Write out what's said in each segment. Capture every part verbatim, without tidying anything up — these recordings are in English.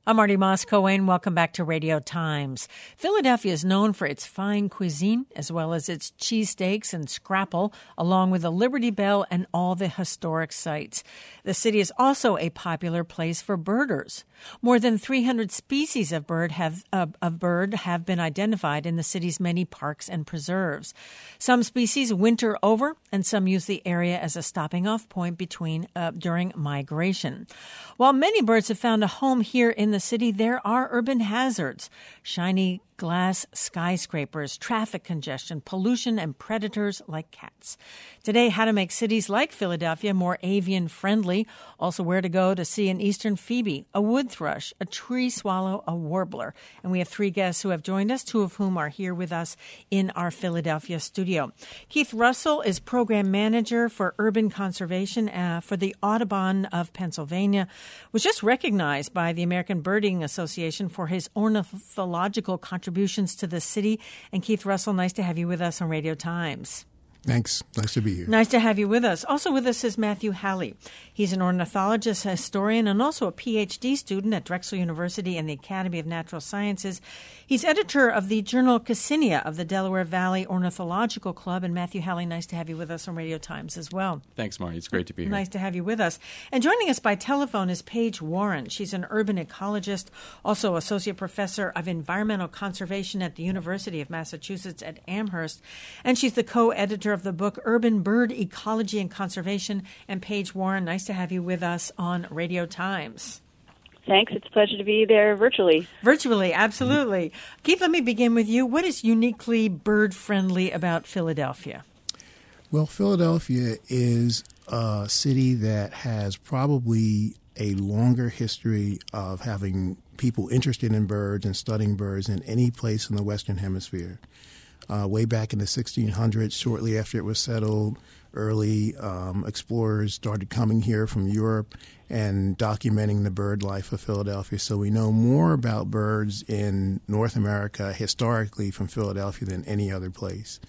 I'm Marty Moss-Cohen. Welcome back to Radio Times. Philadelphia is known for its fine cuisine, as well as its cheesesteaks and scrapple, along with the Liberty Bell and all the historic sites. The city is also a popular place for birders. More than three hundred species of bird have uh, of bird have been identified in the city's many parks and preserves. Some species winter over, and some use the area as a stopping-off point between uh, during migration. While many birds have found a home here in the city, there are urban hazards: shiny glass skyscrapers, traffic congestion, pollution, and predators like cats. Today, how to make cities like Philadelphia more avian-friendly. Also, where to go to see an eastern phoebe, a wood thrush, a tree swallow, a warbler. And we have three guests who have joined us, two of whom are here with us in our Philadelphia studio. Keith Russell is Program Manager for Urban Conservation uh, for the Audubon of Pennsylvania, was just recognized by the American Birding Association for his ornithological contributions contributions to the city. And Keith Russell, nice to have you with us on Radio Times. Thanks. Nice to be here. Nice to have you with us. Also with us is Matthew Halley. He's an ornithologist, historian, and also a P H D student at Drexel University and the Academy of Natural Sciences. He's editor of the journal Cassinia of the Delaware Valley Ornithological Club. And Matthew Halley, nice to have you with us on Radio Times as well. Thanks, Marty. It's great to be here. Nice to have you with us. And joining us by telephone is Paige Warren. She's an urban ecologist, also associate professor of environmental conservation at the University of Massachusetts at Amherst. And she's the co-editor of the book Urban Bird Ecology and Conservation. And Paige Warren, nice to have you with us on Radio Times. Thanks. It's a pleasure to be there virtually. Virtually, absolutely. Mm-hmm. Keith, let me begin with you. What is uniquely bird-friendly about Philadelphia? Well, Philadelphia is a city that has probably a longer history of having people interested in birds and studying birds than any place in the Western Hemisphere. Uh, way back in the sixteen hundreds, shortly after it was settled, early um, explorers started coming here from Europe and documenting the bird life of Philadelphia. So we know more about birds in North America historically from Philadelphia than any other place.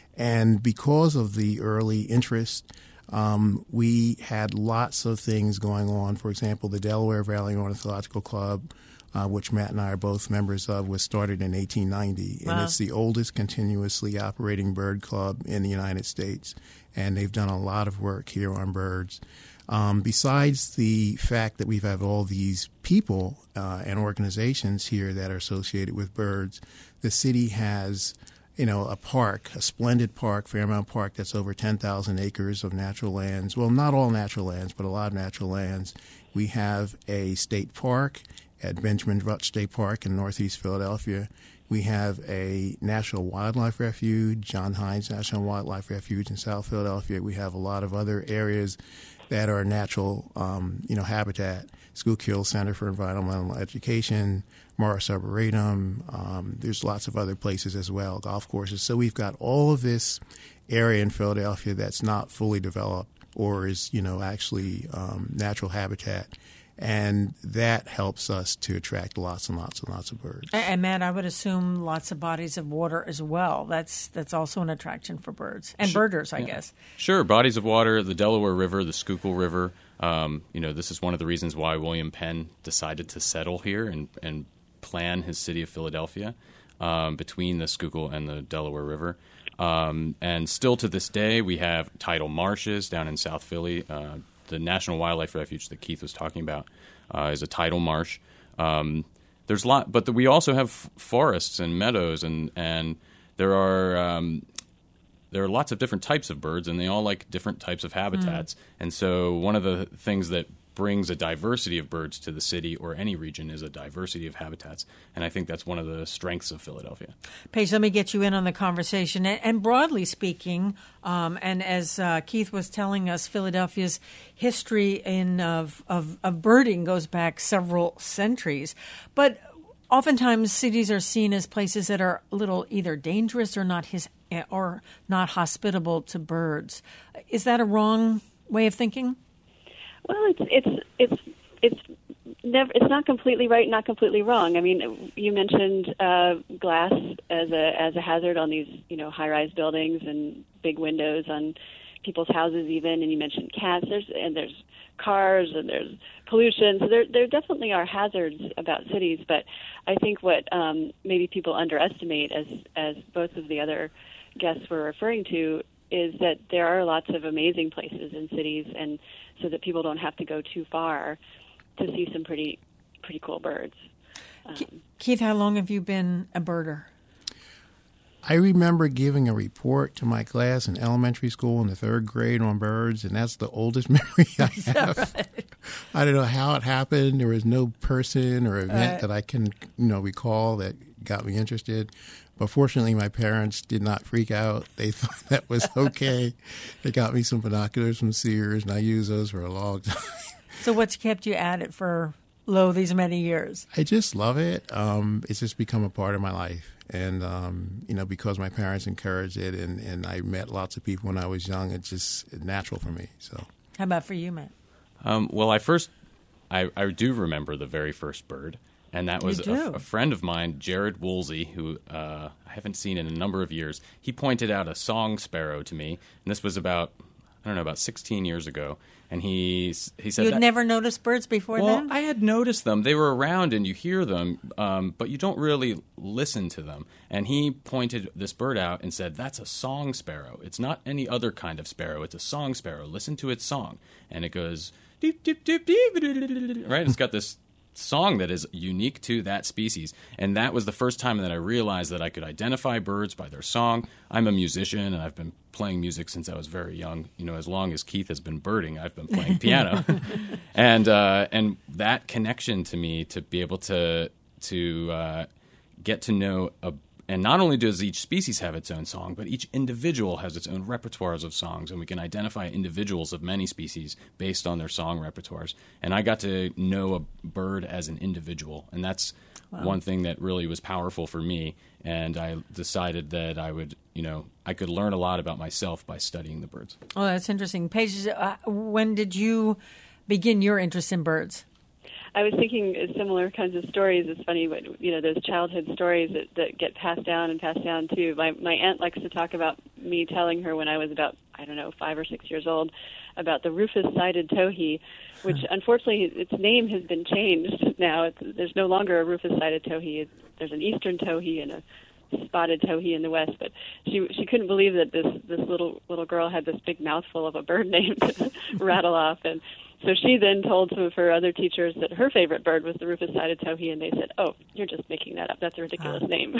And because of the early interest, um, we had lots of things going on. For example, the Delaware Valley Ornithological Club, Uh, which Matt and I are both members of, was started in eighteen ninety. Wow. And it's the oldest continuously operating bird club in the United States. And they've done a lot of work here on birds. Um, besides the fact that we have all these people uh, and organizations here that are associated with birds, the city has, you know, a park, a splendid park, Fairmount Park, that's over ten thousand acres of natural lands. Well, not all natural lands, but a lot of natural lands. We have a state park at Benjamin Rush State Park in northeast Philadelphia. We have a National Wildlife Refuge, John Hines National Wildlife Refuge in South Philadelphia. We have a lot of other areas that are natural, um, you know, habitat. Schuylkill Center for Environmental Education, Morris Arboretum. Um, there's lots of other places as well, golf courses. So we've got all of this area in Philadelphia that's not fully developed or is, you know, actually um, natural habitat. And that helps us to attract lots and lots and lots of birds. And, and Matt, I would assume lots of bodies of water as well. That's that's also an attraction for birds and sure. birders, I yeah. guess. Sure, bodies of water, the Delaware River, the Schuylkill River. Um, you know, this is one of the reasons why William Penn decided to settle here and, and plan his city of Philadelphia um, between the Schuylkill and the Delaware River. Um, and still to this day, we have tidal marshes down in South Philly. Uh, The National Wildlife Refuge that Keith was talking about uh, is a tidal marsh. Um, there's a lot, but the, we also have forests and meadows, and and there are um, there are lots of different types of birds, and they all like different types of habitats. Mm. And so one of the things that brings a diversity of birds to the city or any region is a diversity of habitats. And I think that's one of the strengths of Philadelphia. Paige, let me get you in on the conversation. And, and broadly speaking, um, and as uh, Keith was telling us, Philadelphia's history in of, of, of birding goes back several centuries. But oftentimes cities are seen as places that are a little either dangerous or not his, or not hospitable to birds. Is that a wrong way of thinking? Well, it's it's it's it's never it's not completely right, not completely wrong. I mean, you mentioned uh, glass as a as a hazard on these you know high-rise buildings and big windows on people's houses even, and you mentioned cats. There's and there's cars and there's pollution. So there there definitely are hazards about cities. But I think what um, maybe people underestimate, as as both of the other guests were referring to, is that there are lots of amazing places in cities, and so that people don't have to go too far to see some pretty pretty cool birds. Um, Keith, how long have you been a birder? I remember giving a report to my class in elementary school in the third grade on birds, and that's the oldest memory I have. Right? I don't know how it happened. There was no person or event uh, that I can, you know, recall that got me interested. But fortunately, my parents did not freak out. They thought that was okay. They got me some binoculars from Sears, and I used those for a long time. So what's kept you at it for, lo, these many years? I just love it. Um, it's just become a part of my life. And, um, you know, because my parents encouraged it and, and I met lots of people when I was young, it's just natural for me. So, how about for you, Matt? Um, well, I first, I, I do remember the very first bird. And that was a, a friend of mine, Jared Woolsey, who uh, I haven't seen in a number of years. He pointed out a song sparrow to me. And this was about, I don't know, about sixteen years ago. And he he said You'd that, never noticed birds before well, then? I had noticed them. They were around and you hear them, um, but you don't really listen to them. And he pointed this bird out and said, that's a song sparrow. It's not any other kind of sparrow. It's a song sparrow. Listen to its song. And it goes, deep, deep, deep, deep, right? It's got this song that is unique to that species. And that was the first time that I realized that I could identify birds by their song. I'm a musician, and I've been playing music since I was very young. You know, as long as Keith has been birding, I've been playing piano. and uh, and that connection to me, to be able to to uh, get to know a and not only does each species have its own song, but each individual has its own repertoires of songs, and we can identify individuals of many species based on their song repertoires. And I got to know a bird as an individual, and that's wow. one thing that really was powerful for me. And I decided that I would, you know, I could learn a lot about myself by studying the birds. Oh, that's interesting. Paige, uh, when did you begin your interest in birds? I was thinking similar kinds of stories. It's funny, but you know, those childhood stories that, that get passed down and passed down too. My my aunt likes to talk about me telling her when I was about, I don't know, five or six years old, about the rufous-sided towhee, which unfortunately its name has been changed now. It's, there's no longer a rufous-sided towhee. It's, there's an eastern towhee and a spotted towhee in the west, but she she couldn't believe that this this little little girl had this big mouthful of a bird name to rattle off. And so she then told some of her other teachers that her favorite bird was the rufous-sided towhee, and they said, "Oh, you're just making that up. That's a ridiculous uh. name."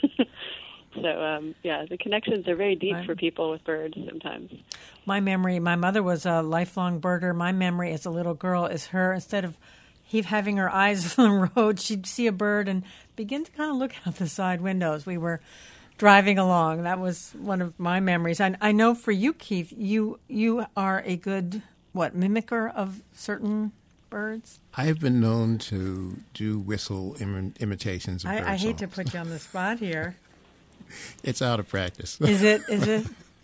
So, um, yeah, the connections are very deep right. for people with birds sometimes. My memory, my mother was a lifelong birder. My memory as a little girl is her, instead of he having her eyes on the road, she'd see a bird and begin to kind of look out the side windows. We were driving along. That was one of my memories. I, I know for you, Keith, you you are a good, what, mimicker of certain birds? I have been known to do whistle Im- imitations of I, bird I hate songs. to put you on the spot here. It's out of practice. Is it? Is it?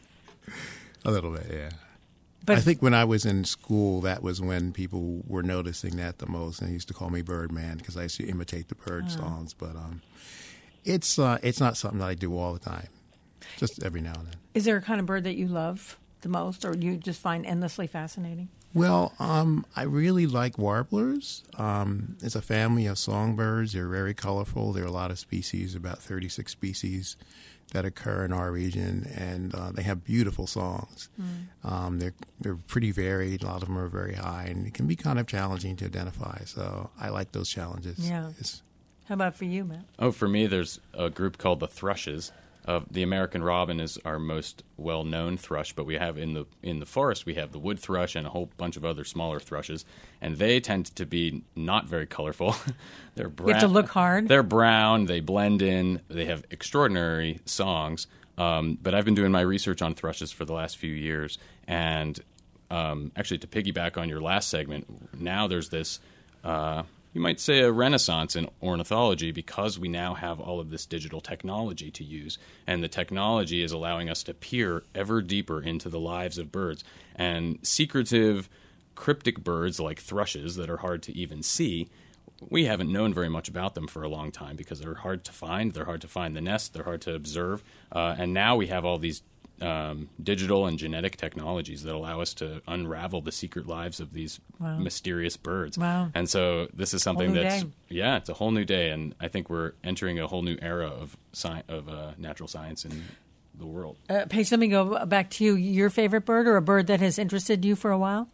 A little bit, yeah. But I think when I was in school, that was when people were noticing that the most, and they used to call me Birdman because I used to imitate the bird oh. songs. But um, it's uh, it's not something that I do all the time, just every now and then. Is there a kind of bird that you love the most, or you just find endlessly fascinating? Well, um, I really like warblers. Um, it's a family of songbirds. They're very colorful. There are a lot of species, about thirty-six species that occur in our region, and uh, they have beautiful songs. Mm. Um, they're they're pretty varied. A lot of them are very high, and it can be kind of challenging to identify. So I like those challenges. Yeah. It's, How about for you, Matt? Oh, for me, there's a group called the Thrushes. Uh, the American robin is our most well-known thrush, but we have in the in the forest we have the wood thrush and a whole bunch of other smaller thrushes, and they tend to be not very colorful. They're brown. You have to look hard. They're brown. They blend in. They have extraordinary songs. Um, but I've been doing my research on thrushes for the last few years, and um, actually to piggyback on your last segment, now there's this. Uh, You might say a renaissance in ornithology because we now have all of this digital technology to use, and the technology is allowing us to peer ever deeper into the lives of birds. And secretive, cryptic birds like thrushes that are hard to even see, we haven't known very much about them for a long time because they're hard to find. They're hard to find the nest. They're hard to observe. Uh, and now we have all these um, digital and genetic technologies that allow us to unravel the secret lives of these wow. mysterious birds. Wow. And so this is something that's, day. yeah, it's a whole new day. And I think we're entering a whole new era of sci- of uh, natural science in the world. Uh, Paige, let me go back to you. Your favorite bird or a bird that has interested you for a while?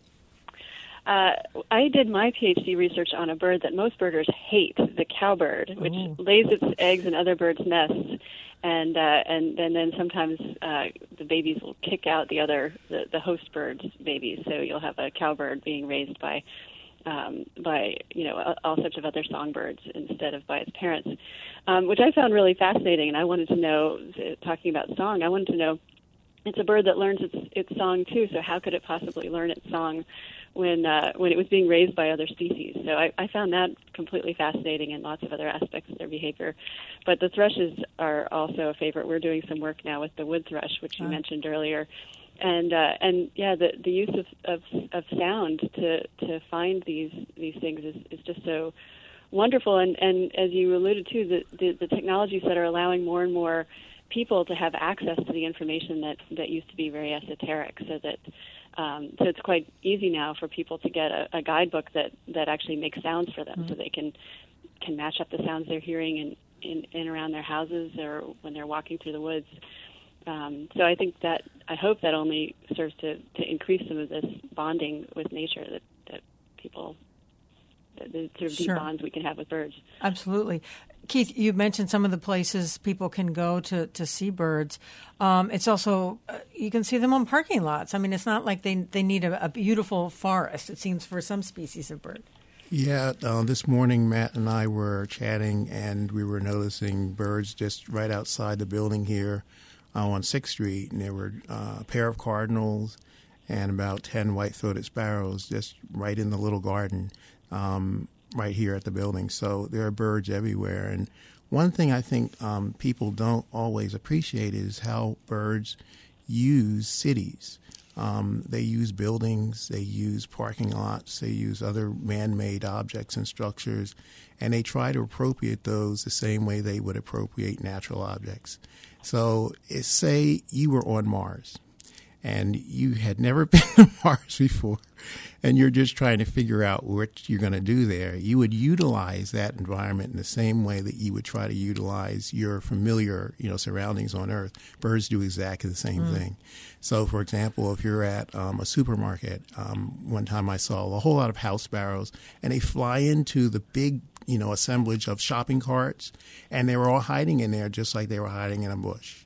Uh, I did my PhD research on a bird that most birders hate, the cowbird, which Ooh. lays its eggs in other birds' nests, and uh, and, and then sometimes uh, the babies will kick out the other the, the host bird's babies. So you'll have a cowbird being raised by um, by you know all sorts of other songbirds instead of by its parents, um, which I found really fascinating. And I wanted to know, talking about song, I wanted to know, it's a bird that learns its its song too. So how could it possibly learn its song when uh, when it was being raised by other species? So I, I found that completely fascinating and lots of other aspects of their behavior. But the thrushes are also a favorite. We're doing some work now with the wood thrush, which you oh. mentioned earlier. And uh, and yeah, the the use of, of, of sound to, to find these these things is, is just so wonderful. And, and as you alluded to, the, the, the technologies that are allowing more and more people to have access to the information that, that used to be very esoteric, so that um, so it's quite easy now for people to get a, a guidebook that, that actually makes sounds for them, mm-hmm. so they can can match up the sounds they're hearing in, in, in around their houses or when they're walking through the woods. Um, so I think that I hope that only serves to, to increase some of this bonding with nature that, that people, the, the sort of deep sure. bonds we can have with birds. Absolutely. Keith, you mentioned some of the places people can go to, to see birds. Um, it's also, uh, you can see them on parking lots. I mean, it's not like they, they need a, a beautiful forest, it seems, for some species of bird. Yeah, uh, this morning Matt and I were chatting, and we were noticing birds just right outside the building here uh, on sixth Street, and there were uh, a pair of cardinals and about ten white-throated sparrows just right in the little garden um, right here at the building. So there are birds everywhere. And one thing I think um, people don't always appreciate is how birds use cities. Um, they use buildings, they use parking lots, they use other man-made objects and structures, and they try to appropriate those the same way they would appropriate natural objects. So it's, say you were on Mars and you had never been to Mars before, and you're just trying to figure out what you're going to do there. You would utilize that environment in the same way that you would try to utilize your familiar, you know, surroundings on Earth. Birds do exactly the same mm. thing. So, for example, if you're at um, a supermarket, um, one time I saw a whole lot of house sparrows, and they fly into the big, you know, assemblage of shopping carts, and they were all hiding in there just like they were hiding in a bush.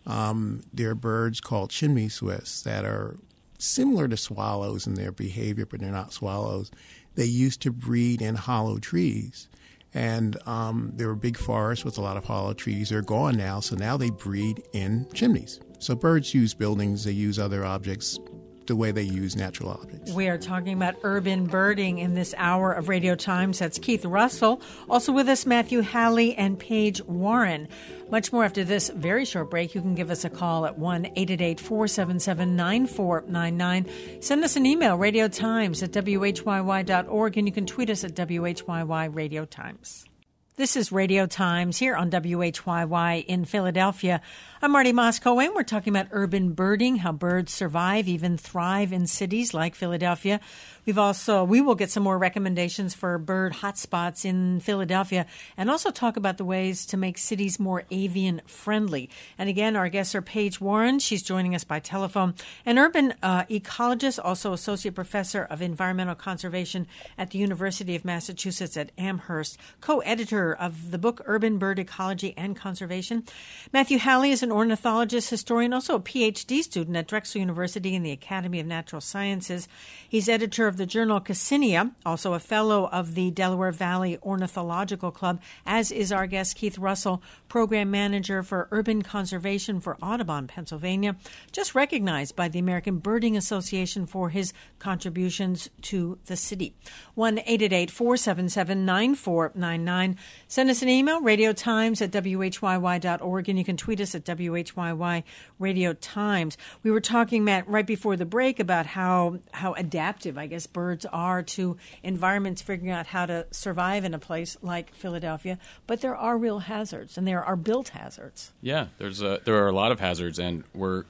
Um, there are birds called chimney swifts that are similar to swallows in their behavior, but they're not swallows. They used to breed in hollow trees, and um, there were big forests with a lot of hollow trees. They're gone now, so now they breed in chimneys. So birds use buildings, they use other objects the way they use natural objects. We are talking about urban birding in this hour of Radio Times. That's Keith Russell. Also with us, Matthew Halley and Paige Warren. Much more after this very short break. You can give us a call at one eight eight eight, four seven seven, nine four nine nine. Send us an email, radiotimes at w h y y dot org, and you can tweet us at W H Y Y Radio Times. This is Radio Times here on W H Y Y in Philadelphia. I'm Marty Moscoe, we're talking about urban birding, how birds survive, even thrive in cities like Philadelphia. We've also, we will get some more recommendations for bird hotspots in Philadelphia, and also talk about the ways to make cities more avian friendly. And again, our guests are Paige Warren. She's joining us by telephone. An urban uh, ecologist, also associate professor of environmental conservation at the University of Massachusetts at Amherst, co-editor of the book Urban Bird Ecology and Conservation. Matthew Halley is an ornithologist, historian, also a P H D student at Drexel University in the Academy of Natural Sciences. He's editor of the journal Cassinia, also a fellow of the Delaware Valley Ornithological Club, as is our guest Keith Russell, program manager for urban conservation for Audubon, Pennsylvania, just recognized by the American Birding Association for his contributions to the city. one eight eight eight, four seven seven, nine four nine nine. Send us an email, radiotimes at w h y y dot org, and you can tweet us at W H Y Y Radio Times. We were talking, Matt, right before the break about how, how adaptive, I guess, birds are to environments, figuring out how to survive in a place like Philadelphia. But there are real hazards, and there are built hazards. Yeah, there's a, there are a lot of hazards, and we're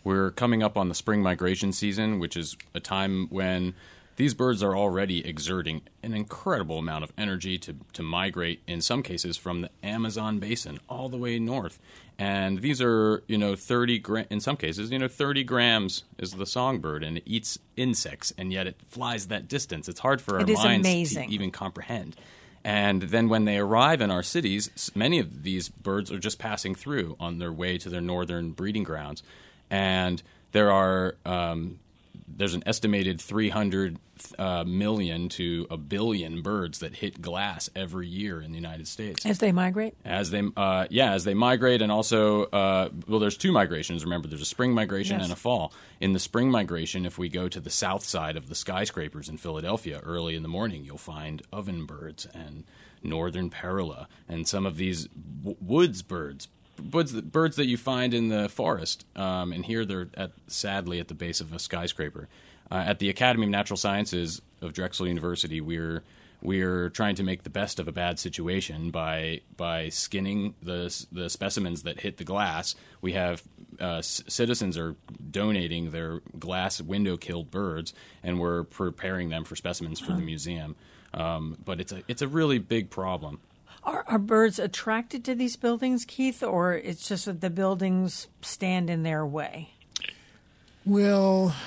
we're coming up on the spring migration season, which is a time when these birds are already exerting an incredible amount of energy to, to migrate, in some cases, from the Amazon basin all the way north. And these are, you know, thirty gra- in some cases, you know, thirty grams is the songbird, and it eats insects, and yet it flies that distance. It's hard for our It is minds amazing. to even comprehend. And then when they arrive in our cities, s- many of these birds are just passing through on their way to their northern breeding grounds. And there are um, there's an estimated three hundred uh, million to a billion birds that hit glass every year in the United States. As they migrate? As they, uh, yeah, as they migrate, and also, uh, well, there's two migrations. Remember, there's a spring migration Yes. and a fall. In the spring migration, if we go to the south side of the skyscrapers in Philadelphia early in the morning, you'll find ovenbirds and northern parula and some of these w- woods birds, birds that, birds that you find in the forest. Um, and here they're at, sadly at the base of a skyscraper. Uh, at the Academy of Natural Sciences of Drexel University, we're we're trying to make the best of a bad situation by by skinning the the specimens that hit the glass. We have uh, c- citizens are donating their glass window killed birds, and we're preparing them for specimens for the museum. Um, but it's a it's a really big problem. Are, are birds attracted to these buildings, Keith, or it's just that the buildings stand in their way? Well,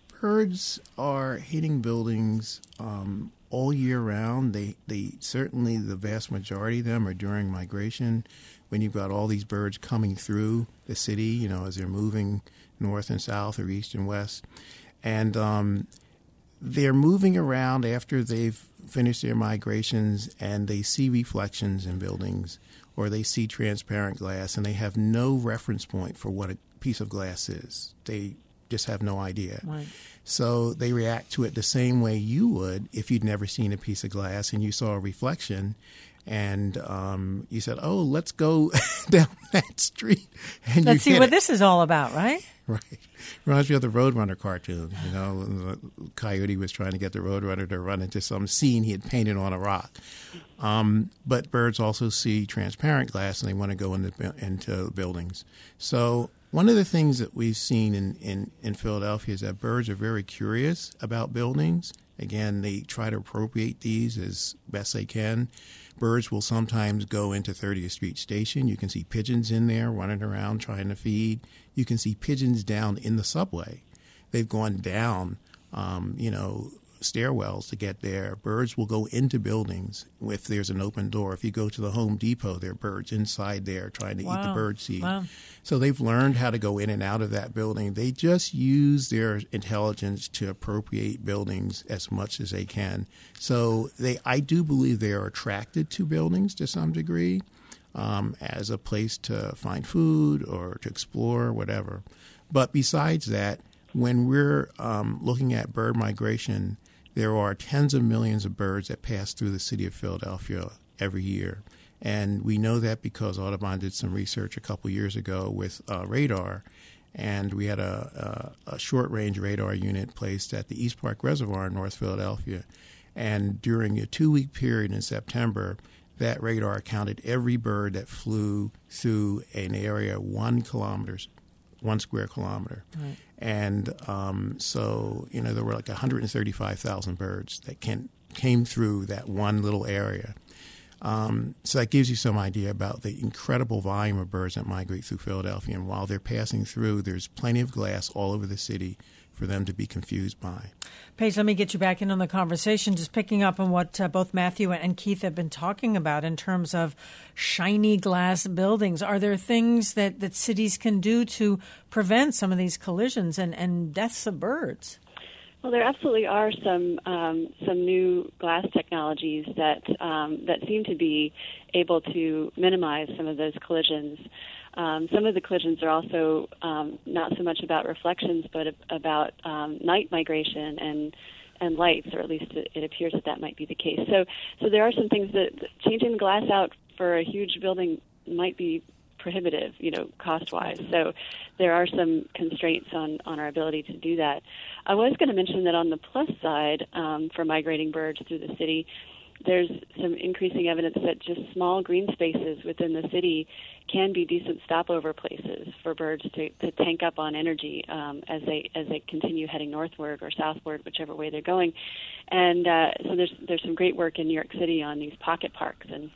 birds are hitting buildings um, all year round. They, they certainly, the vast majority of them are during migration, when you've got all these birds coming through the city, you know, as they're moving north and south or east and west. And um, they're moving around after they've finished their migrations, and they see reflections in buildings, or they see transparent glass, and they have no reference point for what a piece of glass is. They just have no idea. Right. So they react to it the same way you would if you'd never seen a piece of glass and you saw a reflection, and um, you said, "Oh, let's go down that street." And Let's you see hit what it. this is all about, right? Right. Reminds me of the Roadrunner cartoon. You know, the Coyote was trying to get the Roadrunner to run into some scene he had painted on a rock. Um, but birds also see transparent glass, and they want to go into, into buildings. So one of the things that we've seen in, in, in Philadelphia is that birds are very curious about buildings. Again, they try to appropriate these as best they can. Birds will sometimes go into thirtieth Street Station. You can see pigeons in there running around trying to feed. You can see pigeons down in the subway. They've gone down, um, you know, stairwells to get there. Birds will go into buildings if there's an open door. If you go to the Home Depot, there are birds inside there trying to Wow. eat the bird seed. Wow. So they've learned how to go in and out of that building. They just use their intelligence to appropriate buildings as much as they can. So they, I do believe they are attracted to buildings to some degree um, as a place to find food or to explore, whatever. But besides that, when we're um, looking at bird migration, there are tens of millions of birds that pass through the city of Philadelphia every year. And we know that because Audubon did some research a couple years ago with uh, radar, and we had a, a, a short-range radar unit placed at the East Park Reservoir in North Philadelphia. And during a two-week period in September, that radar counted every bird that flew through an area one kilometers, one square kilometer. Right. And um, so, you know, there were like one hundred thirty-five thousand birds that can, came through that one little area. Um, so that gives you some idea about the incredible volume of birds that migrate through Philadelphia. And while they're passing through, there's plenty of glass all over the city for them to be confused by. Paige, let me get you back in on the conversation, just picking up on what uh, both Matthew and Keith have been talking about in terms of shiny glass buildings. Are there things that, that cities can do to prevent some of these collisions and, and deaths of birds? Well, there absolutely are some um, some new glass technologies that um, that seem to be able to minimize some of those collisions. Um, some of the collisions are also um, not so much about reflections, but about um, night migration and and lights, or at least it, it appears that that might be the case. So, so there are some things that changing the glass out for a huge building might be prohibitive, you know, cost-wise. So there are some constraints on, on our ability to do that. I was going to mention that on the plus side, um, for migrating birds through the city, there's some increasing evidence that just small green spaces within the city can be decent stopover places for birds to, to tank up on energy um, as they as they continue heading northward or southward, whichever way they're going. And uh, so there's there's some great work in New York City on these pocket parks and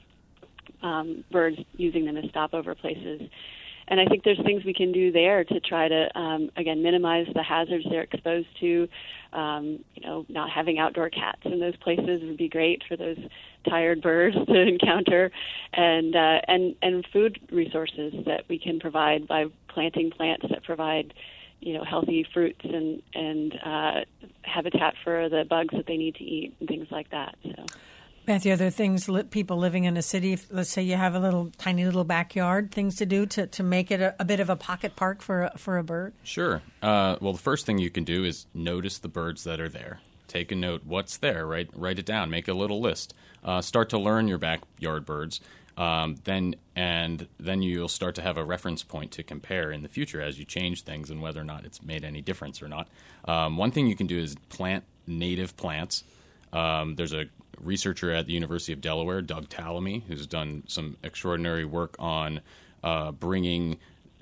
um, birds using them as stopover places. And I think there's things we can do there to try to, um, again, minimize the hazards they're exposed to. Um, you know, not having outdoor cats in those places would be great for those tired birds to encounter, and uh, and and food resources that we can provide by planting plants that provide, you know, healthy fruits and and uh, habitat for the bugs that they need to eat and things like that. So. Matthew, are there things li- people living in a city, if, let's say you have a little tiny little backyard, things to do to, to make it a, a bit of a pocket park for a, for a bird? Sure. Uh, well, the first thing you can do is notice the birds that are there. Take a note. What's there? Write, write it down. Make a little list. Uh, start to learn your backyard birds. Um, then and then you'll start to have a reference point to compare in the future as you change things and whether or not it's made any difference or not. Um, one thing you can do is plant native plants. Um, there's a researcher at the University of Delaware, Doug Tallamy, who's done some extraordinary work on uh, bringing,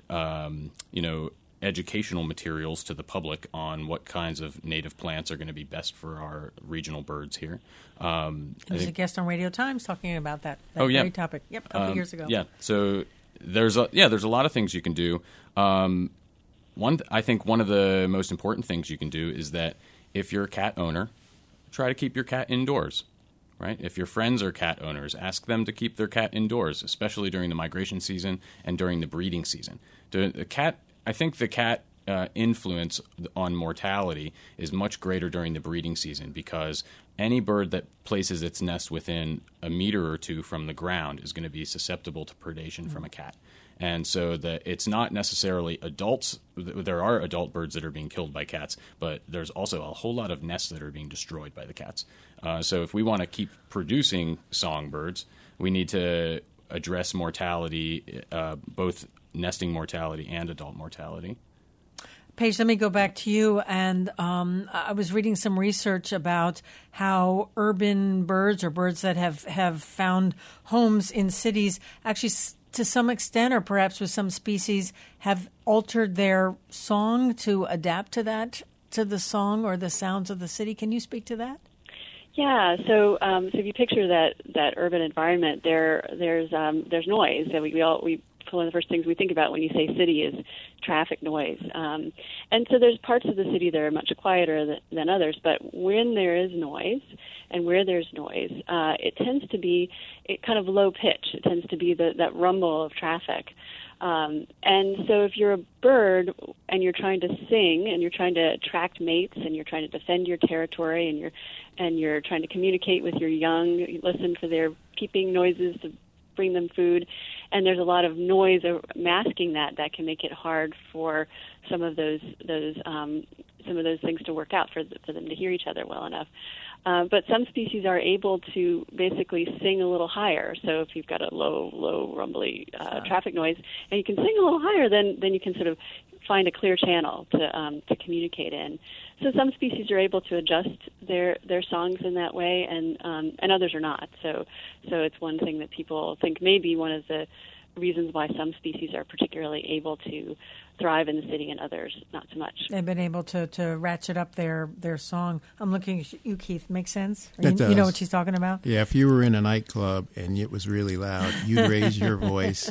um, you know, educational materials to the public on what kinds of native plants are going to be best for our regional birds here. Um, He was a guest on Radio Times talking about that, that oh, yeah. very topic. Yep, a couple um, years ago. Yeah, so there's a, yeah, there's a lot of things you can do. Um, one, I think one of the most important things you can do is that if you're a cat owner, try to keep your cat indoors. Right? If your friends are cat owners, ask them to keep their cat indoors, especially during the migration season and during the breeding season. The cat, I think the cat uh, influence on mortality is much greater during the breeding season because any bird that places its nest within a meter or two from the ground is going to be susceptible to predation mm-hmm. from a cat. And so the, it's not necessarily adults. There are adult birds that are being killed by cats, but there's also a whole lot of nests that are being destroyed by the cats. Uh, so if we want to keep producing songbirds, we need to address mortality, uh, both nesting mortality and adult mortality. Paige, let me go back to you. And um, I was reading some research about how urban birds or birds that have, have found homes in cities actually to some extent, or perhaps with some species, have altered their song to adapt to that, to the song or the sounds of the city. Can you speak to that? Yeah. So, um, so if you picture that, that urban environment, there there's um, there's noise that we, we all we one of the first things we think about when you say city is traffic noise. Um, and so there's parts of the city that are much quieter than, than others, but when there is noise and where there's noise, uh, it tends to be it kind of low pitch. It tends to be the, that rumble of traffic. Um, and so if you're a bird and you're trying to sing and you're trying to attract mates and you're trying to defend your territory and you're and you're trying to communicate with your young, you listen for their peeping noises to bring them food, and there's a lot of noise masking that, that can make it hard for some of those those um, some of those things to work out for for them to hear each other well enough. Uh, but some species are able to basically sing a little higher. So if you've got a low, low, rumbly uh, traffic noise, and you can sing a little higher, then then you can sort of find a clear channel to um, to communicate in. So some species are able to adjust their their songs in that way, and um, and others are not. So so it's one thing that people think may be one of the reasons why some species are particularly able to thrive in the city and others not so much. They've been able to, to ratchet up their, their song. I'm looking at you, Keith. Makes sense? It you, does. You know what she's talking about? Yeah, if you were in a nightclub and it was really loud, you'd raise your voice,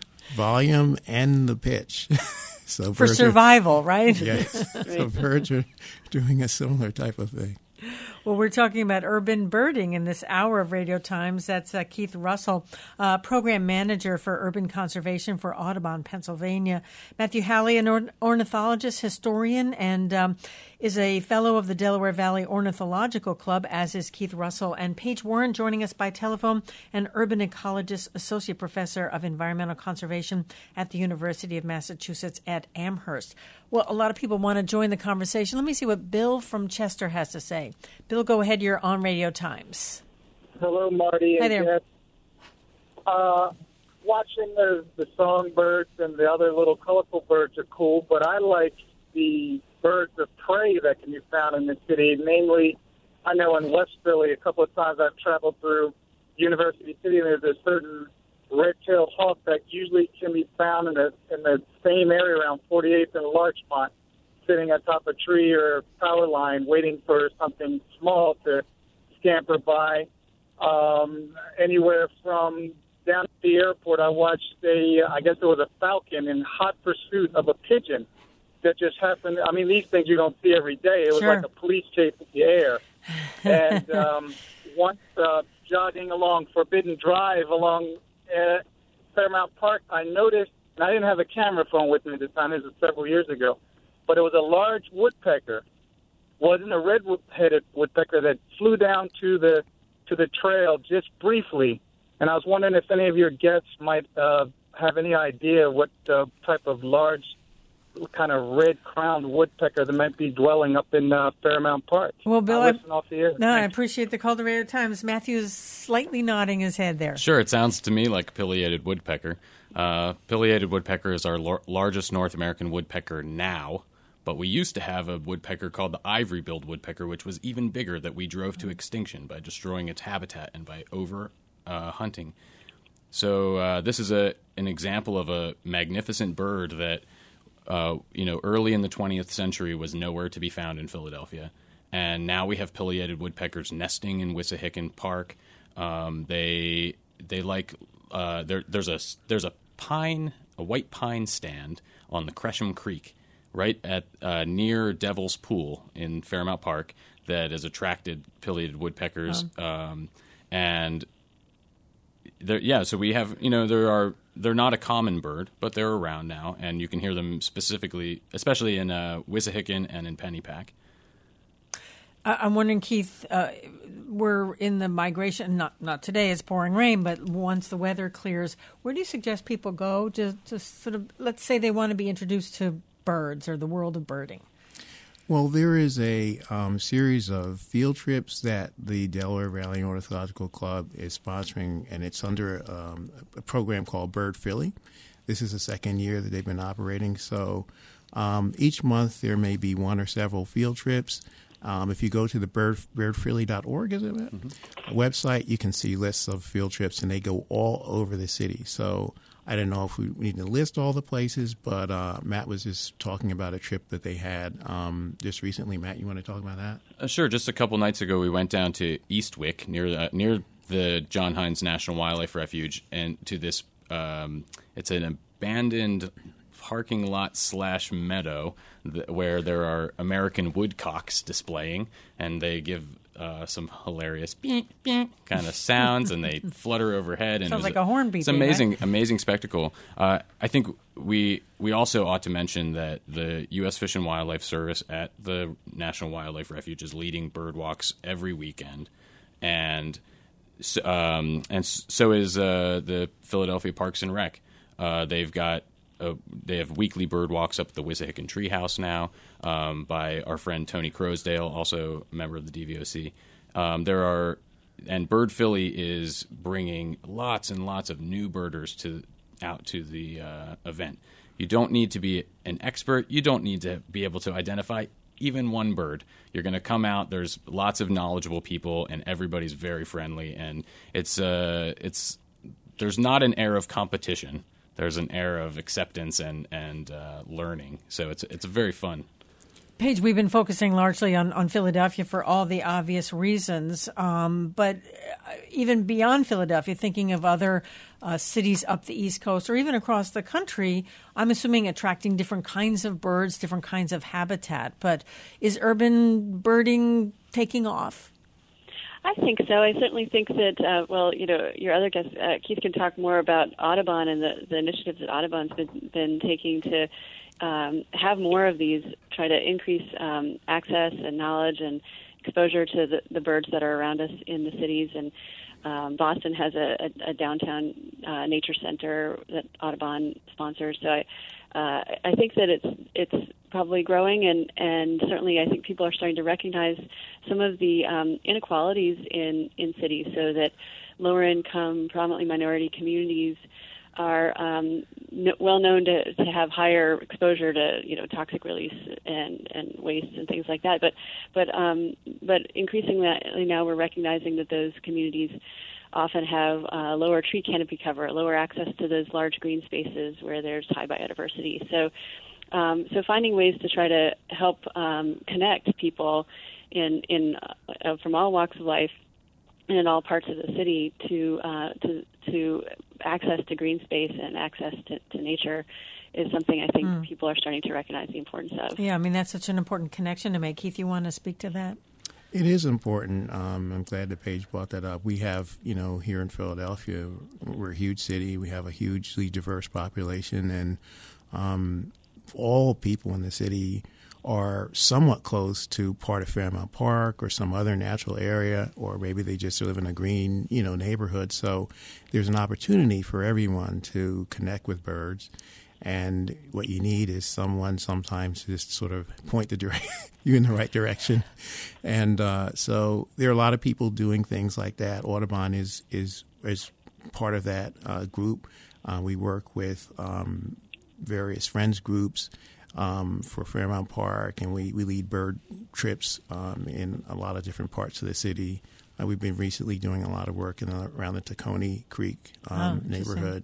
volume, and the pitch. So For survival, are, right? Yes. Right. So birds are doing a similar type of thing. Well, we're talking about urban birding in this hour of Radio Times. That's uh, Keith Russell, uh, Program Manager for Urban Conservation for Audubon, Pennsylvania. Matthew Halley, an or- ornithologist, historian, and um, is a fellow of the Delaware Valley Ornithological Club, as is Keith Russell. And Paige Warren joining us by telephone, an urban ecologist, Associate Professor of Environmental Conservation at the University of Massachusetts at Amherst. Well, a lot of people want to join the conversation. Let me see what Bill from Chester has to say. Bill, go ahead. You're on Radio Times. Hello, Marty. Hi there. Jeff. Uh, watching the, the songbirds and the other little colorful birds are cool, but I like the birds of prey that can be found in the city, namely I know in West Philly, a couple of times I've traveled through University City, and there's a certain red-tailed hawk that usually can be found in the in the same area around forty-eighth and Larchmont, sitting atop a tree or power line, waiting for something small to scamper by. Um, anywhere from down at the airport, I watched a, I guess it was a falcon in hot pursuit of a pigeon that just happened. I mean, these things you don't see every day. It was Sure. like a police chase in the air. And um, once uh, jogging along Forbidden Drive along uh, Fairmount Park, I noticed, and I didn't have a camera phone with me at the time, this was several years ago, but it was a large woodpecker. Wasn't a red-headed woodpecker that flew down to the to the trail just briefly. And I was wondering if any of your guests might uh, have any idea what uh, type of large kind of red-crowned woodpecker that might be dwelling up in uh, Fairmount Park. Well, Bill, I I, listen off the air. no, I Thanks. appreciate the Cultivated Times. Matthew is slightly nodding his head there. Sure, it sounds to me like a pileated woodpecker. Uh, pileated woodpecker is our lar- largest North American woodpecker now, but we used to have a woodpecker called the ivory-billed woodpecker, which was even bigger, that we drove to extinction by destroying its habitat and by over uh, hunting. So uh, this is a an example of a magnificent bird that uh, you know early in the twentieth century was nowhere to be found in Philadelphia, and now we have pileated woodpeckers nesting in Wissahickon Park. Um, they they like uh, there, there's a there's a pine a white pine stand on the Gresham Creek, right at uh, near Devil's Pool in Fairmount Park, that has attracted pileated woodpeckers, Oh. um, and there, yeah. So we have, you know, there are they're not a common bird, but they're around now, and you can hear them specifically, especially in uh, Wissahickon and in Pennypack. I- I'm wondering, Keith, uh, we're in the migration, not not today, it's pouring rain, but once the weather clears, where do you suggest people go to, to sort of, let's say they want to be introduced to birds or the world of birding? Well, there is a um, series of field trips that the Delaware Valley Ornithological Club is sponsoring, and it's under um, a program called Bird Philly. This is the second year that they've been operating. So um, each month there may be one or several field trips. Um, if you go to the bird, bird philly dot org, is it? Mm-hmm. website, you can see lists of field trips, and they go all over the city. So I don't know if we need to list all the places, but uh, Matt was just talking about a trip that they had um, just recently. Matt, you want to talk about that? Uh, sure. Just a couple nights ago, we went down to Eastwick near the, near the John Hines National Wildlife Refuge, and to this. Um, it's an abandoned parking lot slash meadow th- where there are American woodcocks displaying, and they give uh, some hilarious beep, beep kind of sounds, and they flutter overhead. And Sounds it was like a horn beeping, It's amazing, right? amazing spectacle. Uh, I think we we also ought to mention that the U S Fish and Wildlife Service at the National Wildlife Refuge is leading bird walks every weekend, and so, um, and so is uh, the Philadelphia Parks and Rec. Uh, they've got Uh, they have weekly bird walks up at the Wissahickon Treehouse now um, by our friend Tony Crosdale, also a member of the D V O C. Um, there are, and Bird Philly is bringing lots and lots of new birders to out to the uh, event. You don't need to be an expert. You don't need to be able to identify even one bird. You're going to come out. There's lots of knowledgeable people, and everybody's very friendly. And it's uh, it's there's not an air of competition. There's an air of acceptance and and uh, learning. So it's it's very fun. Paige, we've been focusing largely on, on Philadelphia for all the obvious reasons, um, but even beyond Philadelphia, thinking of other uh, cities up the East Coast or even across the country, I'm assuming attracting different kinds of birds, different kinds of habitat. But is urban birding taking off? I think so. I certainly think that, uh, well, you know, your other guest, uh, Keith, can talk more about Audubon and the, the initiatives that Audubon's been, been taking to um, have more of these, try to increase um, access and knowledge and exposure to the, the birds that are around us in the cities. And um, Boston has a, a, a downtown uh, nature center that Audubon sponsors. So I, uh, I think that it's it's probably growing, and, and certainly I think people are starting to recognize some of the um, inequalities in, in cities, so that lower income, prominently minority communities are um, n- well known to, to have higher exposure to, you know, toxic release and, and waste and things like that. But but um, but increasingly now we're recognizing that those communities often have uh, lower tree canopy cover, lower access to those large green spaces where there's high biodiversity. So um, so finding ways to try to help um, connect people in in uh, from all walks of life and in all parts of the city to uh, to to access to green space and access to, to nature is something I think mm. people are starting to recognize the importance of. Yeah, I mean, that's such an important connection to make. Keith, you want to speak to that? It is important. Um, I'm glad that Paige brought that up. We have, you know, here in Philadelphia, we're a huge city. We have a hugely diverse population, and um, all people in the city are somewhat close to part of Fairmount Park or some other natural area, or maybe they just live in a green, you know, neighborhood. So there's an opportunity for everyone to connect with birds. And what you need is someone sometimes to just sort of point the direct, you in the right direction. And uh, so there are a lot of people doing things like that. Audubon is is is part of that uh, group. Uh, we work with um, various friends groups um, for Fairmount Park, and we, we lead bird trips um, in a lot of different parts of the city. Uh, we've been recently doing a lot of work in the, around the Tacony Creek um, oh, neighborhood.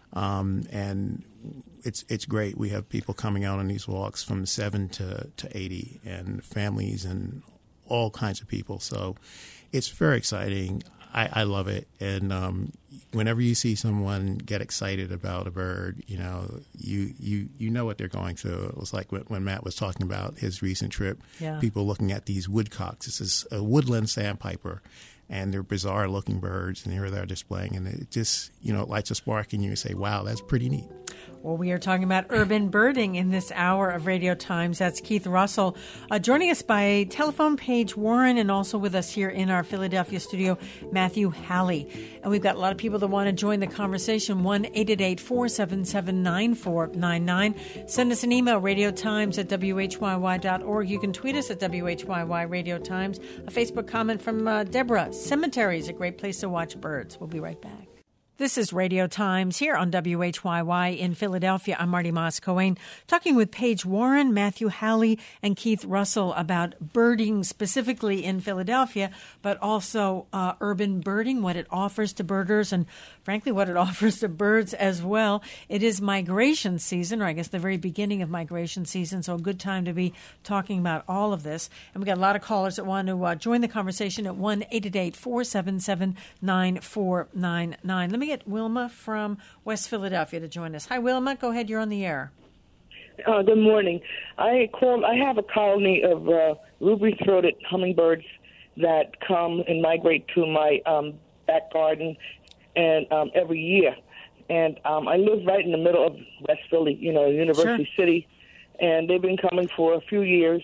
Um, and it's it's great. We have people coming out on these walks from seven to, to eighty, and families and all kinds of people. So it's very exciting. I, I love it. And um, whenever you see someone get excited about a bird, you know, you, you, you know what they're going through. It was like when, when Matt was talking about his recent trip, yeah. people looking at these woodcocks. This is a woodland sandpiper. And they're bizarre-looking birds, and here they're displaying, and it just, you know, it lights a spark in you and say, wow, that's pretty neat. Well, we are talking about urban birding in this hour of Radio Times. That's Keith Russell. Uh, joining us by telephone, Paige Warren, and also with us here in our Philadelphia studio, Matthew Halley. And we've got a lot of people that want to join the conversation, one eight eight eight, four seven seven, nine four nine nine. Send us an email, radiotimes at w h y y dot org. You can tweet us at W H Y Y Radio Times. A Facebook comment from uh, Deborah. Cemetery is a great place to watch birds. We'll be right back. This is Radio Times here on W H Y Y in Philadelphia. I'm Marty Moss-Coane, talking with Paige Warren, Matthew Halley, and Keith Russell about birding specifically in Philadelphia, but also uh, urban birding, what it offers to birders, and frankly, what it offers to birds as well. It is migration season, or I guess the very beginning of migration season, so a good time to be talking about all of this. And we've got a lot of callers that want to uh, join the conversation at one eight eight eight, four seven seven, nine four nine nine. Let me get Wilma from West Philadelphia to join us. Hi, Wilma. Go ahead. You're on the air. Uh, good morning. I call. I have a colony of uh, ruby-throated hummingbirds that come and migrate to my um, back garden, and um, every year. And um, I live right in the middle of West Philly, you know, University Sure. City, and they've been coming for a few years.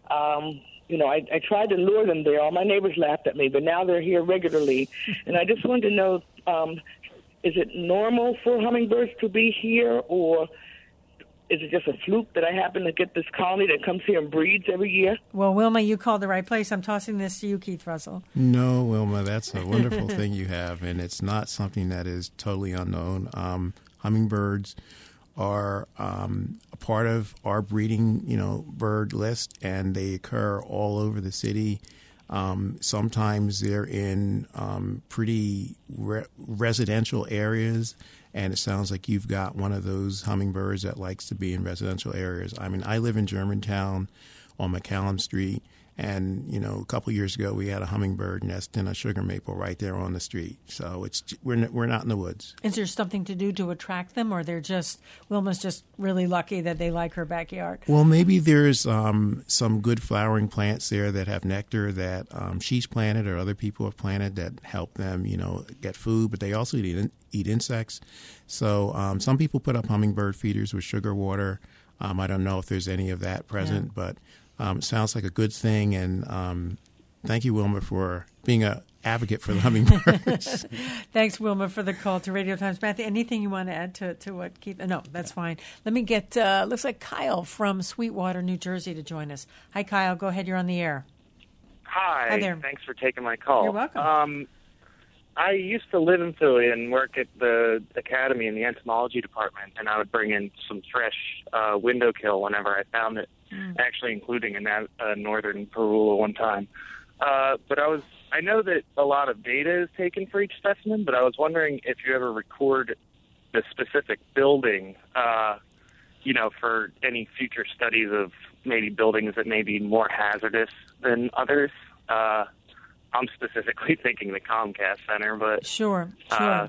Um, you know, I, I tried to lure them there. All my neighbors laughed at me, but now they're here regularly. And I just wanted to know, um, is it normal for hummingbirds to be here, or is it just a fluke that I happen to get this colony that comes here and breeds every year? Well, Wilma, you called the right place. I'm tossing this to you, Keith Russell. No, Wilma, that's a wonderful thing you have, and it's not something that is totally unknown. Um, hummingbirds are um, a part of our breeding, you know, bird list, and they occur all over the city. Um, sometimes they're in um, pretty re- residential areas, and it sounds like you've got one of those hummingbirds that likes to be in residential areas. I mean, I live in Germantown on McCallum Street, and, you know, a couple years ago we had a hummingbird nest in a sugar maple right there on the street. So it's we're n- we're not in the woods. Is there something to do to attract them, or they're just, Wilma's just really lucky that they like her backyard? Well, maybe there's um, some good flowering plants there that have nectar that um, she's planted or other people have planted that help them, you know, get food, but they also eat, in- eat insects. So um, some people put up hummingbird feeders with sugar water. Um, I don't know if there's any of that present, yeah. but um, it sounds like a good thing. And um, thank you, Wilma, for being an advocate for the hummingbirds. Thanks, Wilma, for the call to Radio Times. Matthew, anything you want to add to, to what Keith? No, that's fine. Let me get, uh, looks like Kyle from Sweetwater, New Jersey to join us. Hi, Kyle. Go ahead. You're on the air. Hi. Hi there. Thanks for taking my call. You're welcome. Um, I used to live in Philly and work at the academy in the entomology department, and I would bring in some fresh uh, window kill whenever I found it, mm. actually including a na- uh, northern parula one time. Uh, but I was I know that a lot of data is taken for each specimen, but I was wondering if you ever record the specific building, uh, you know, for any future studies of maybe buildings that may be more hazardous than others. Uh, I'm specifically thinking the Comcast Center, but... Sure, sure. Uh,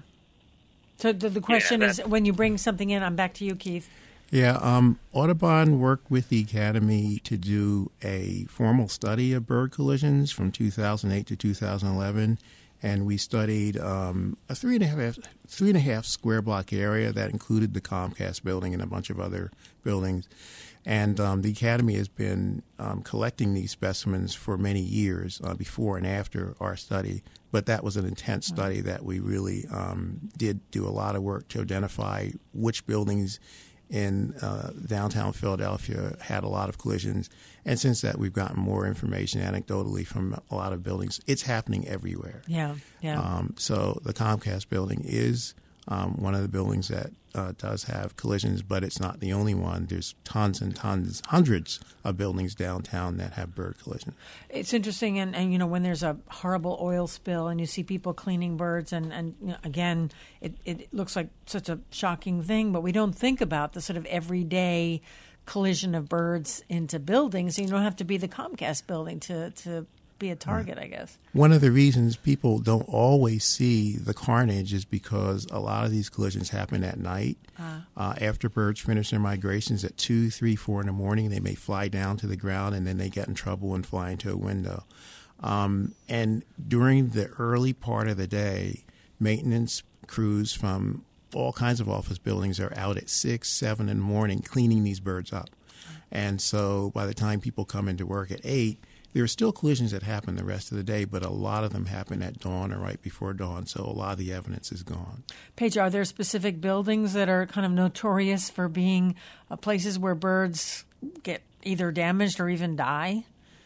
so the, the question yeah, is, when you bring something in, I'm back to you, Keith. Yeah, um, Audubon worked with the Academy to do a formal study of bird collisions from two thousand eight to two thousand eleven, and we studied um, a three and a half three and a half square block area that included the Comcast building and a bunch of other buildings. And um, the Academy has been um, collecting these specimens for many years, uh, before and after our study. But that was an intense study that we really um, did do a lot of work to identify which buildings in uh, downtown Philadelphia had a lot of collisions. And since that, we've gotten more information anecdotally from a lot of buildings. It's happening everywhere. Yeah, yeah. Um, so the Comcast building is um, one of the buildings that uh, does have collisions, but it's not the only one. There's tons and tons, hundreds of buildings downtown that have bird collisions. It's interesting, and, and you know, when there's a horrible oil spill and you see people cleaning birds, and, and you know, again, it, it looks like such a shocking thing, but we don't think about the sort of everyday collision of birds into buildings. You don't have to be the Comcast building to, to be a target, right. I guess. One of the reasons people don't always see the carnage is because a lot of these collisions happen at night. Uh, uh, after birds finish their migrations at two, three, four in the morning, they may fly down to the ground and then they get in trouble and fly into a window. Um, and during the early part of the day, maintenance crews from all kinds of office buildings are out at six, seven in the morning cleaning these birds up. And so by the time people come into work at eight, there are still collisions that happen the rest of the day, but a lot of them happen at dawn or right before dawn, so a lot of the evidence is gone. Paige, are there specific buildings that are kind of notorious for being uh, places where birds get either damaged or even die?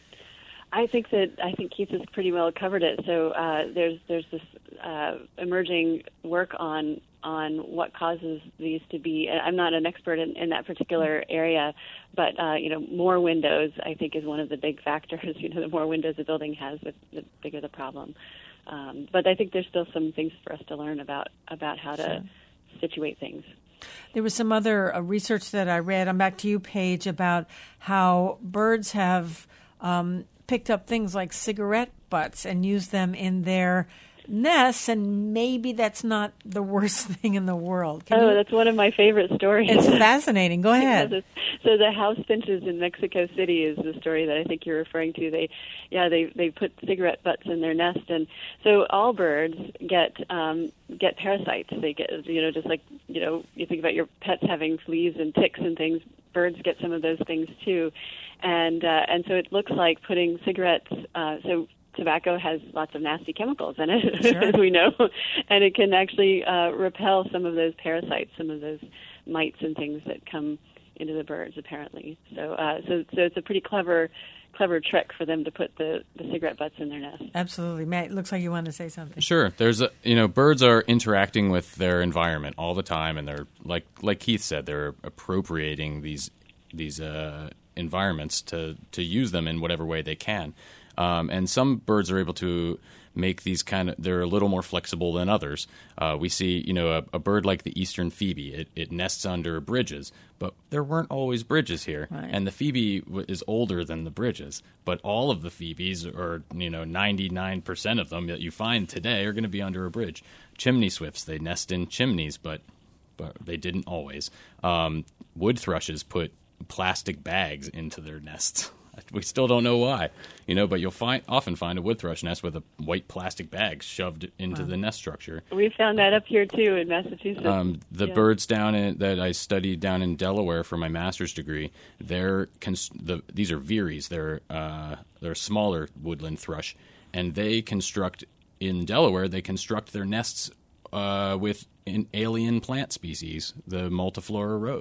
I think that I think Keith has pretty well covered it. So uh, there's there's this uh, emerging work on on what causes these to be. I'm not an expert in, in that particular area, but uh, you know, more windows I think is one of the big factors. You know, the more windows a building has, the, the bigger the problem. Um, but I think there's still some things for us to learn about about how to sure. situate things. There was some other uh, research that I read. I'm back to you, Paige, about how birds have um, picked up things like cigarette butts and used them in their nests, and maybe that's not the worst thing in the world. Can oh, you... that's one of my favorite stories. It's fascinating. Go ahead. So the house finches in Mexico City is the story that I think you're referring to. They, yeah, they they put cigarette butts in their nest, and so all birds get um, get parasites. They get, you know, just like, you know, you think about your pets having fleas and ticks and things. Birds get some of those things too, and uh, and so it looks like putting cigarettes. Uh, so. Tobacco has lots of nasty chemicals in it, sure. as we know, and it can actually uh, repel some of those parasites, some of those mites and things that come into the birds, apparently. So, uh, so, so it's a pretty clever, clever trick for them to put the, the cigarette butts in their nest. Absolutely, Matt. It looks like you want to say something. Sure. There's, a, you know, birds are interacting with their environment all the time, and they're like, like Keith said, they're appropriating these these uh, environments to to use them in whatever way they can. Um, and some birds are able to make these kind of, they're a little more flexible than others. Uh, we see, you know, a, a bird like the eastern phoebe, it, it nests under bridges, but there weren't always bridges here. Right. And the phoebe w- is older than the bridges, but all of the phoebes, or, you know, ninety-nine percent of them that you find today are going to be under a bridge. Chimney swifts, they nest in chimneys, but, but they didn't always. Um, wood thrushes put plastic bags into their nests. We still don't know why, you know, but you'll find often find a wood thrush nest with a white plastic bag shoved into wow. the nest structure. We found that up here, too, in Massachusetts. Um, the yeah. birds down in, that I studied down in Delaware for my master's degree, they're cons- the, these are veeries. They're, uh, they're a smaller woodland thrush, and they construct, in Delaware, they construct their nests uh, with an alien plant species, the multiflora rose.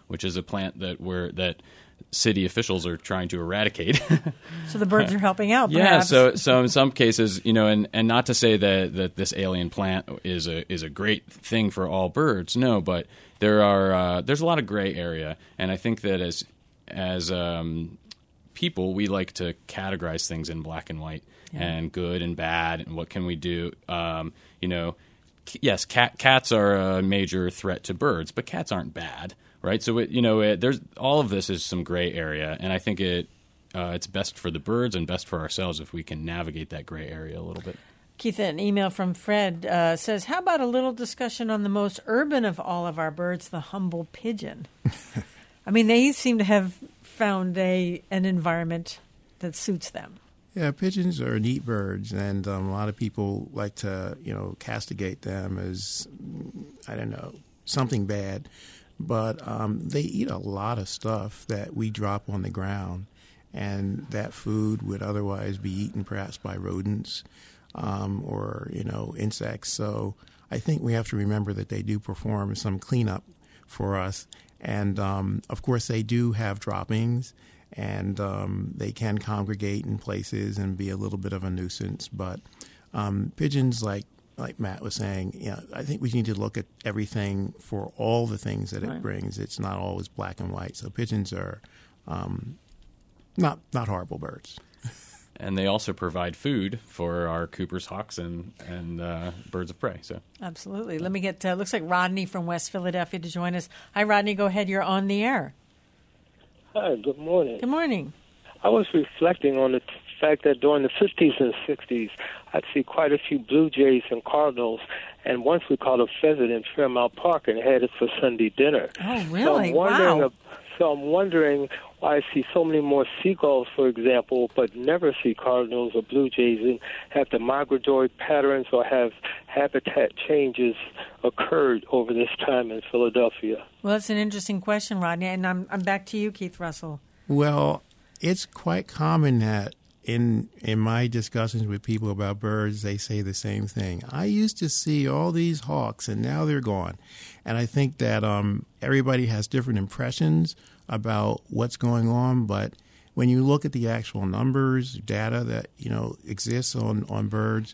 which is a plant that we're that city officials are trying to eradicate. So the birds are helping out, yeah. perhaps. So so in some cases, you know, and, and not to say that, that this alien plant is a is a great thing for all birds, no, but there are uh, there's a lot of gray area, and I think that as as um, people, we like to categorize things in black and white, yeah. and good and bad, and what can we do? Um, you know, c- yes, cat, cats are a major threat to birds, but cats aren't bad, right? So it, you know, it, there's all of this is some gray area, and I think it uh, it's best for the birds and best for ourselves if we can navigate that gray area a little bit. Keith, an email from Fred uh, says, how about a little discussion on the most urban of all of our birds, the humble pigeon? I mean, they seem to have found a an environment that suits them. Yeah, pigeons are neat birds, and um, a lot of people like to, you know, castigate them as, I don't know, something bad. But um, they eat a lot of stuff that we drop on the ground, and that food would otherwise be eaten perhaps by rodents um, or, you know, insects. So I think we have to remember that they do perform some cleanup for us. And, um, of course, they do have droppings, and um, they can congregate in places and be a little bit of a nuisance. But um, pigeons, like like Matt was saying, you know, I think we need to look at everything for all the things that it right. brings. It's not always black and white. So pigeons are um, not not horrible birds. And they also provide food for our Cooper's hawks and, and uh, birds of prey. So absolutely. Let me get, uh, looks like Rodney from West Philadelphia to join us. Hi, Rodney. Go ahead. You're on the air. Hi, good morning. Good morning. I was reflecting on the fact that during the fifties and sixties, I'd see quite a few blue jays and cardinals, and once we caught a pheasant in Fairmount Park and had it for Sunday dinner. Oh, really? So I'm wondering, wow. So I'm wondering why I see so many more seagulls, for example, but never see cardinals or blue jays, and have the migratory patterns or have habitat changes occurred over this time in Philadelphia? Well, that's an interesting question, Rodney, and I'm I'm back to you, Keith Russell. Well, it's quite common that in in my discussions with people about birds, they say the same thing. I used to see all these hawks, and now they're gone. And I think that um, everybody has different impressions about what's going on, but when you look at the actual numbers, data that you know exists on on birds,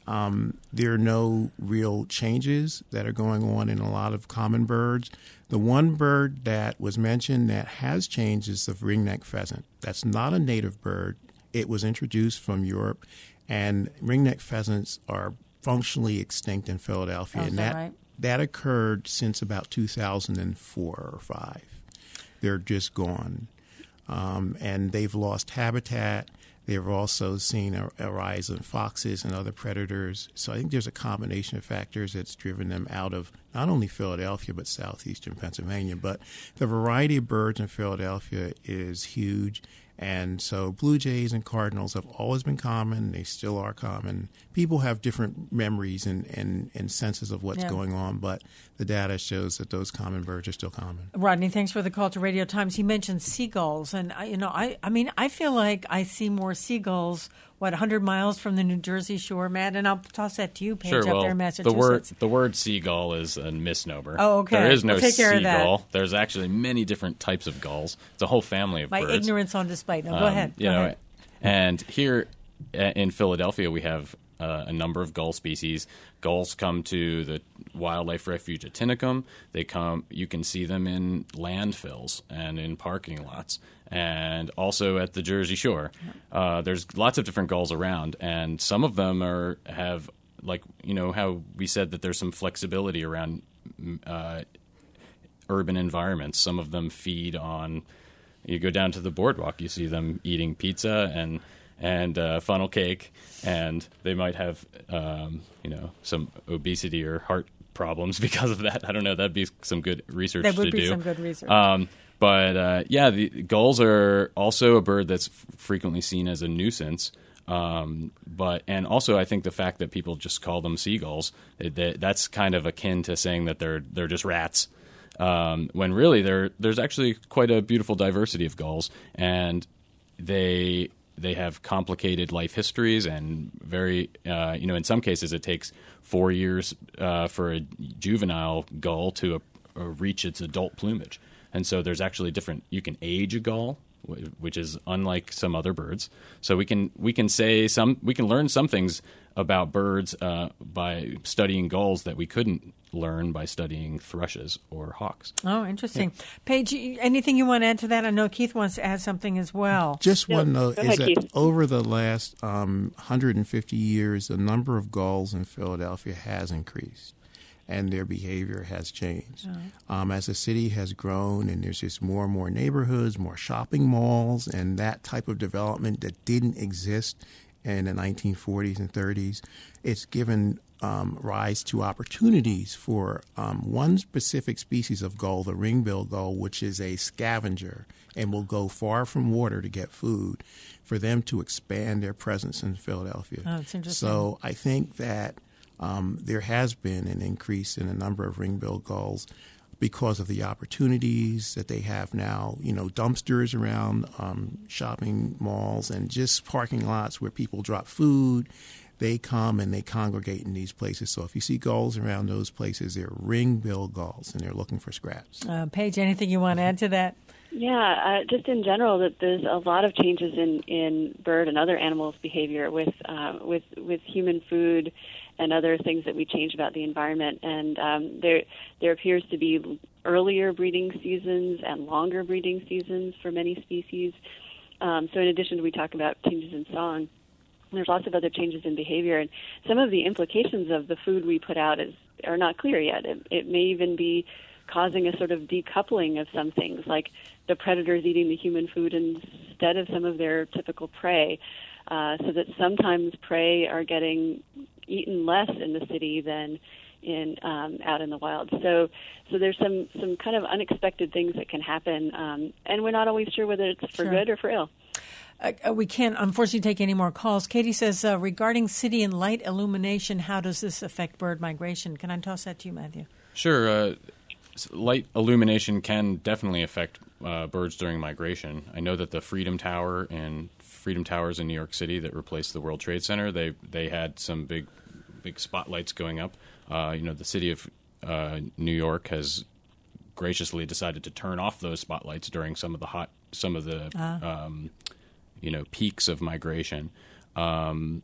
um, there are no real changes that are going on in a lot of common birds. The one bird that was mentioned that has changed is the ringneck pheasant. That's not a native bird. It was introduced from Europe, and ringneck pheasants are functionally extinct in Philadelphia. Oh, is and that that right? that occurred since about two thousand four or five. They're just gone. Um, and they've lost habitat. They've also seen a, a rise in foxes and other predators. So I think there's a combination of factors that's driven them out of not only Philadelphia but southeastern Pennsylvania. But the variety of birds in Philadelphia is huge. And so blue jays and cardinals have always been common. They still are common. People have different memories and, and, and senses of what's yeah. going on, but the data shows that those common birds are still common. Rodney, thanks for the call to Radio Times. You mentioned seagulls, and I, you know, I, I mean, I feel like I see more seagulls, what, one hundred miles from the New Jersey shore, Matt? And I'll toss that to you, Paige, sure, up well, there in Massachusetts. The word, the word seagull is a misnomer. Oh, okay. There is no we'll take care seagull. Of that. There's actually many different types of gulls. It's a whole family of My birds. ignorance on display. No, um, go ahead. You go know, ahead. And here in Philadelphia, we have uh, a number of gull species. Gulls come to the wildlife refuge at Tinicum. They come. You can see them in landfills and in parking lots, and also at the Jersey Shore. Uh, there's lots of different gulls around, and some of them are have like you know how we said that there's some flexibility around uh, urban environments. Some of them feed on. You go down to the boardwalk, you see them eating pizza and and uh, funnel cake, and they might have um, you know some obesity or heart problems because of that. I don't know. That'd be some good research That would to be do. some good research. Um, but uh, yeah, the gulls are also a bird that's f- frequently seen as a nuisance. Um, but and also I think the fact that people just call them seagulls, it, that, that's kind of akin to saying that they're they're just rats. Um, when really there there's actually quite a beautiful diversity of gulls, and they they have complicated life histories and very uh, you know in some cases it takes four years uh, for a juvenile gull to uh, reach its adult plumage. And so there's actually different, you can age a gull, which is unlike some other birds. So we can we can say some we can learn some things about birds uh, by studying gulls that we couldn't learn by studying thrushes or hawks. Oh, interesting. Yeah. Paige, anything you want to add to that? I know Keith wants to add something as well. Just no, one note ahead, is that Keith. over the last um, one hundred fifty years, the number of gulls in Philadelphia has increased, and their behavior has changed. Oh. Um, as the city has grown and there's just more and more neighborhoods, more shopping malls, and that type of development that didn't exist in the nineteen forties and thirties, it's given um, rise to opportunities for um, one specific species of gull, the ring-billed gull, which is a scavenger and will go far from water to get food, for them to expand their presence in Philadelphia. Oh, that's interesting. So I think that Um, there has been an increase in the number of ring-billed gulls because of the opportunities that they have now. You know, dumpsters around um, shopping malls and just parking lots where people drop food. They come and they congregate in these places. So if you see gulls around those places, they're ring-billed gulls, and they're looking for scraps. Uh, Paige, anything you want to add to that? Yeah, uh, just in general, that there's a lot of changes in, in bird and other animals' behavior with uh, with with human food and other things that we change about the environment. And um, there there appears to be earlier breeding seasons and longer breeding seasons for many species. Um, so in addition to we talk about changes in song, there's lots of other changes in behavior. And some of the implications of the food we put out is are not clear yet. It, it may even be causing a sort of decoupling of some things, like the predators eating the human food instead of some of their typical prey, uh, so that sometimes prey are getting eaten less in the city than in um, out in the wild. So, so there's some some kind of unexpected things that can happen, um, and we're not always sure whether it's for Sure. good or for ill. Uh, we can't, unfortunately, take any more calls. Katie says, uh, regarding city and light illumination, how does this affect bird migration? Can I toss that to you, Matthew? Sure. Uh, light illumination can definitely affect uh, birds during migration. I know that the Freedom Tower and Freedom Towers in New York City that replaced the World Trade Center, they they had some big big spotlights going up. Uh, you know, the city of uh, New York has graciously decided to turn off those spotlights during some of the hot, some of the Ah. um, you know peaks of migration. Um,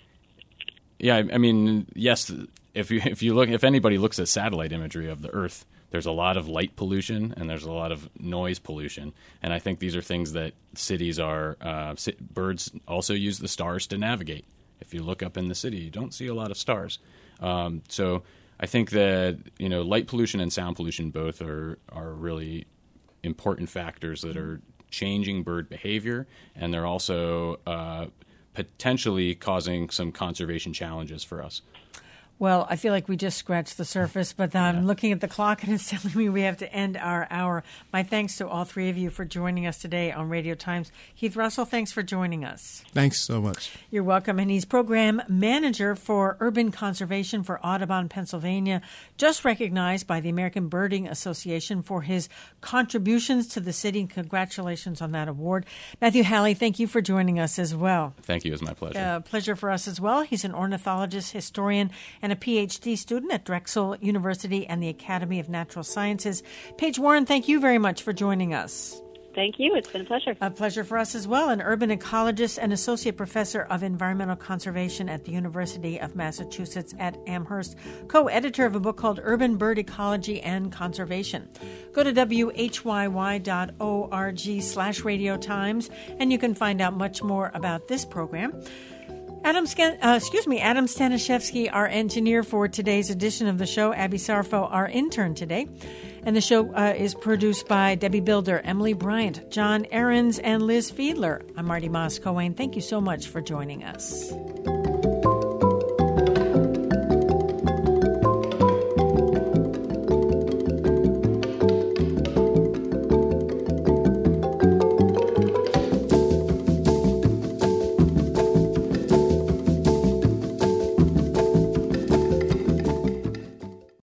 yeah, I, I mean, yes. If you if you look, if anybody looks at satellite imagery of the Earth, there's a lot of light pollution and there's a lot of noise pollution. And I think these are things that cities are, uh, birds also use the stars to navigate. If you look up in the city, you don't see a lot of stars. Um, so I think that, you know, light pollution and sound pollution both are, are really important factors that are changing bird behavior. And they're also uh, potentially causing some conservation challenges for us. Well, I feel like we just scratched the surface, but I'm yeah. looking at the clock and it's telling me we have to end our hour. My thanks to all three of you for joining us today on Radio Times. Heath Russell, thanks for joining us. Thanks so much. You're welcome. And he's program manager for urban conservation for Audubon, Pennsylvania, just recognized by the American Birding Association for his contributions to the city. Congratulations on that award. Matthew Halley, thank you for joining us as well. Thank you. It was my pleasure. Uh, pleasure for us as well. He's an ornithologist, historian, and a P H D student at Drexel University and the Academy of Natural Sciences. Paige Warren, thank you very much for joining us. Thank you. It's been a pleasure. A pleasure for us as well. An urban ecologist and associate professor of environmental conservation at the University of Massachusetts at Amherst, co-editor of a book called Urban Bird Ecology and Conservation. Go to W H Y Y dot org slash Radio Times, and you can find out much more about this program. Adam, uh, excuse me, Adam Stanishevsky, our engineer for today's edition of the show. Abby Sarfo, our intern today. And the show uh, is produced by Debbie Builder, Emily Bryant, John Ahrens, and Liz Fiedler. I'm Marty Moss-Cohen. Thank you so much for joining us.